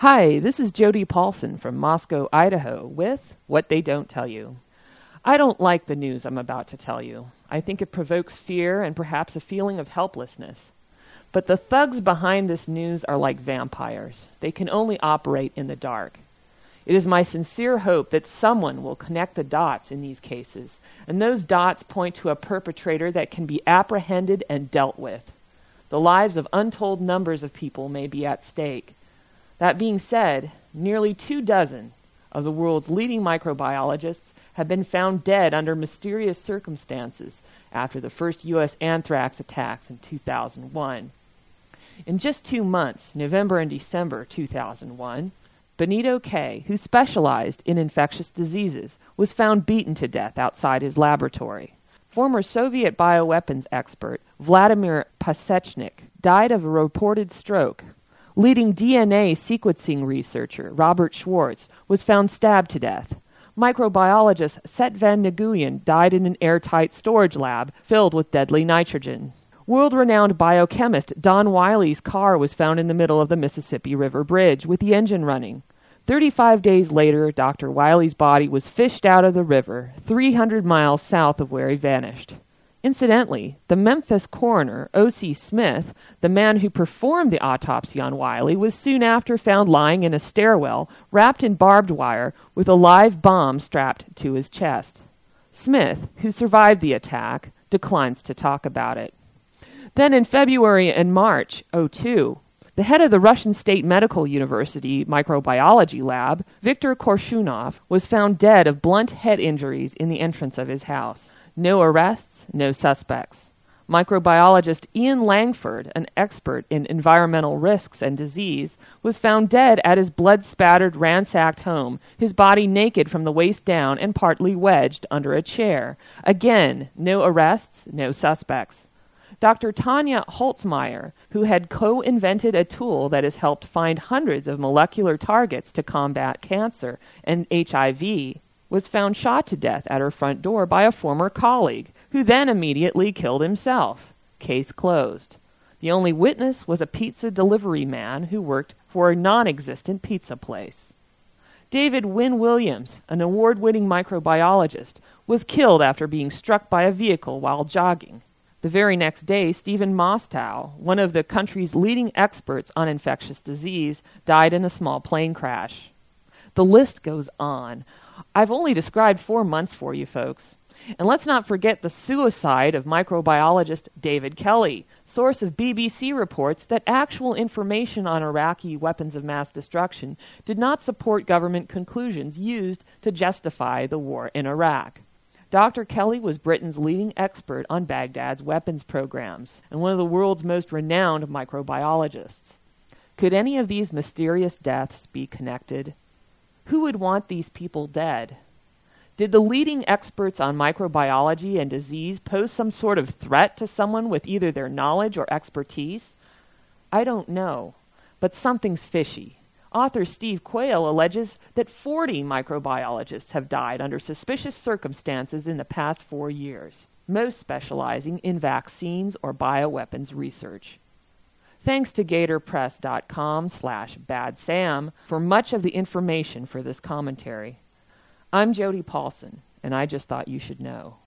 Hi, this is Jody Paulson from Moscow, Idaho with What They Don't Tell You. I don't like the news I'm about to tell you. I think it provokes fear and perhaps a feeling of helplessness. But the thugs behind this news are like vampires. They can only operate in the dark. It is my sincere hope that someone will connect the dots in these cases, and those dots point to a perpetrator that can be apprehended and dealt with. The lives of untold numbers of people may be at stake. That being said, nearly 24 of the world's leading microbiologists have been found dead under mysterious circumstances after the first U.S. anthrax attacks in 2001. In just 2 months, November and December 2001, Benito K., who specialized in infectious diseases, was found beaten to death outside his laboratory. Former Soviet bioweapons expert Vladimir Pasechnik died of a reported stroke. Leading DNA sequencing researcher Robert Schwartz was found stabbed to death. Microbiologist Set Van Nguyen died in an airtight storage lab filled with deadly nitrogen. World-renowned biochemist Don Wiley's car was found in the middle of the Mississippi River Bridge with the engine running. 35 days later, Dr. Wiley's body was fished out of the river, 300 miles south of where he vanished. Incidentally, the Memphis coroner, O.C. Smith, the man who performed the autopsy on Wiley, was soon after found lying in a stairwell, wrapped in barbed wire, with a live bomb strapped to his chest. Smith, who survived the attack, declines to talk about it. Then in February and March 2002, the head of the Russian State Medical University microbiology lab, Viktor Korshunov, was found dead of blunt head injuries in the entrance of his house. No arrests, no suspects. Microbiologist Ian Langford, an expert in environmental risks and disease, was found dead at his blood-spattered, ransacked home, his body naked from the waist down and partly wedged under a chair. Again, no arrests, no suspects. Dr. Tanya Holzmeier, who had co-invented a tool that has helped find hundreds of molecular targets to combat cancer and HIV, was found shot to death at her front door by a former colleague, who then immediately killed himself. Case closed. The only witness was a pizza delivery man who worked for a non-existent pizza place. David Wynne Williams, an award-winning microbiologist, was killed after being struck by a vehicle while jogging. The very next day, Stephen Mostow, one of the country's leading experts on infectious disease, died in a small plane crash. The list goes on. I've only described 4 months for you folks. And let's not forget the suicide of microbiologist David Kelly, source of BBC reports that actual information on Iraqi weapons of mass destruction did not support government conclusions used to justify the war in Iraq. Dr. Kelly was Britain's leading expert on Baghdad's weapons programs and one of the world's most renowned microbiologists. Could any of these mysterious deaths be connected? Who would want these people dead? Did the leading experts on microbiology and disease pose some sort of threat to someone with either their knowledge or expertise? I don't know, but something's fishy. Author Steve Quayle alleges that 40 microbiologists have died under suspicious circumstances in the past 4 years, most specializing in vaccines or bioweapons research. Thanks to GatorPress.com/BadSam for much of the information for this commentary. I'm Jody Paulson, and I just thought you should know.